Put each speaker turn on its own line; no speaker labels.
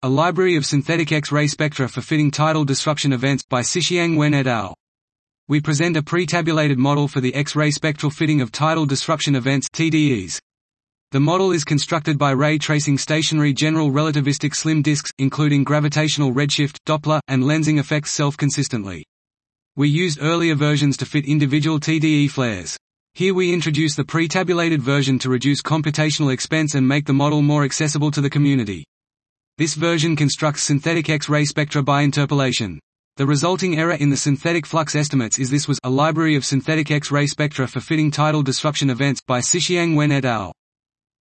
A Library of Synthetic X-ray Spectra for Fitting Tidal Disruption Events, by Sixiang Wen et al. We present a pre-tabulated model for the X-ray spectral fitting of tidal disruption events (TDEs). The model is constructed by ray tracing stationary general relativistic slim disks, including gravitational redshift, Doppler, and lensing effects self-consistently. We used earlier versions to fit individual TDE flares. Here we introduce the pre-tabulated version to reduce computational expense and make the model more accessible to the community. This version constructs synthetic X-ray spectra by interpolation. The resulting error in the synthetic flux estimates is this was a library of synthetic X-ray spectra for fitting tidal disruption events by Sixiang Wen et al.